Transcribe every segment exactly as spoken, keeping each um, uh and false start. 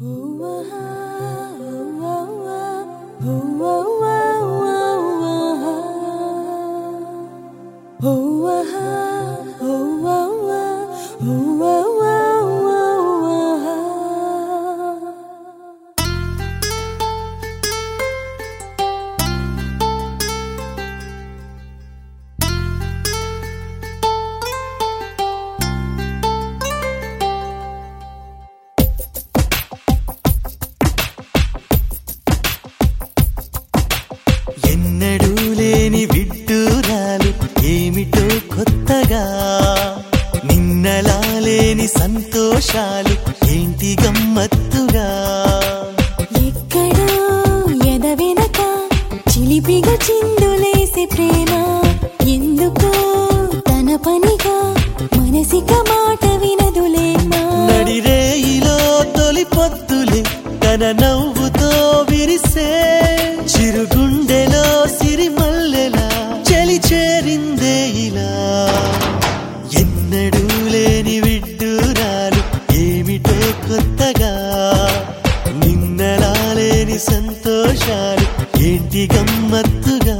నిన్నలాలేని సంతోషాలు ఏంటి గమ్మత్తుగా ఎక్కడో ఎదవెనక చిలిపిగా చిందులేసే ప్రేమ ఎందుకో తన పనిగా మనసిక మాట వినదులేమా నడిరేయిలో తొలి పొద్దులే తన నవ్వుతో విరిసే చిరుగుండెలో సిరిమల్లెలా చలి చేరిందే ఇలా ఎన్నడూ లేని విడ్డూరాలు ఏమిటో కొత్తగా నిన్నలాలేని సంతోషాలు ఏంటి గమ్మత్తుగా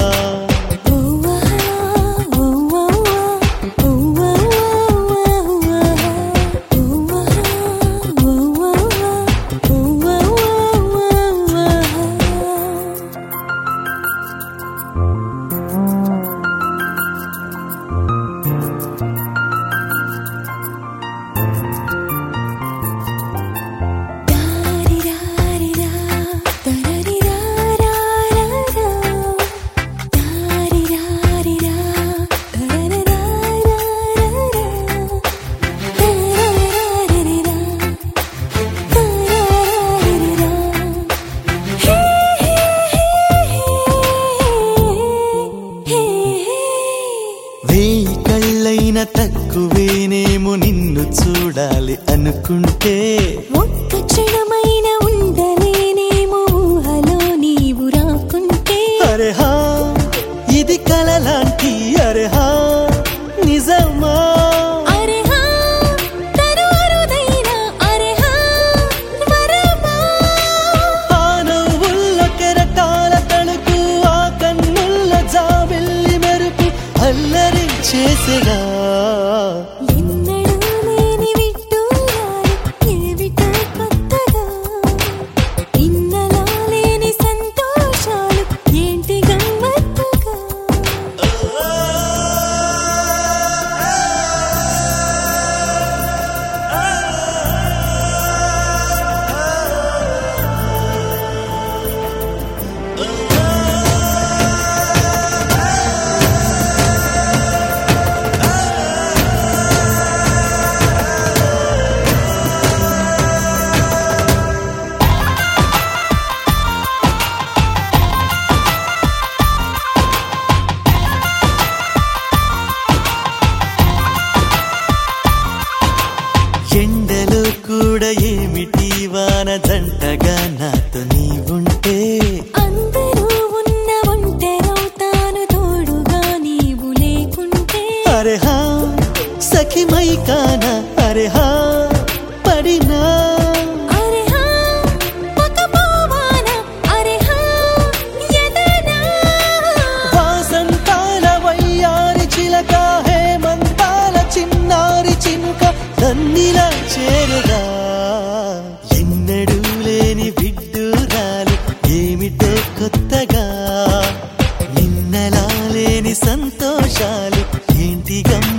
వేయి కళ్ళైన తక్కువేనేమో నిన్ను చూడాలి అనుకుంటే ఒక్క క్షణమైన ఉండలేనేమో ఊహలో నీవు రాకుంటే అరే హా ఇది కలలాంటి అరే హా నిజమా అరే హా తను అరుదైన అరే హా వరమా ఆ నవ్వుల్లో కెరటాల తణుకు ఆ కన్నుల్లో జాబిల్లి మెరుపు అల్లరి చేసేగా ఎన్నడూ లేని విడ్డూరాలు ఏమిటో కొత్తగా ఇన్నలా లేని సంతోషాలు ఏంటి గమ్మత్తుగా ఎండలో కూడా ఏమిటి వాన జంటగా నాతో నీవుంటే అందరూ ఉన్న ఒంటరవుతాను తోడుగా నీవు లేకుంటే అరే హా సఖిమై కానా అరే హా పడినా అరే హా పకపోవాన అరే హా యదనా వాసంతాల వయ్యారి చిలక హేమంతాల చిన్నారి చినుక తన్నిలా చేరుగా ఎన్నడూ లేని విడ్డూరాలు ఏమిటో కొత్తగా నిన్నలా లేని సంతోషాలు ఏంటి గమ్మ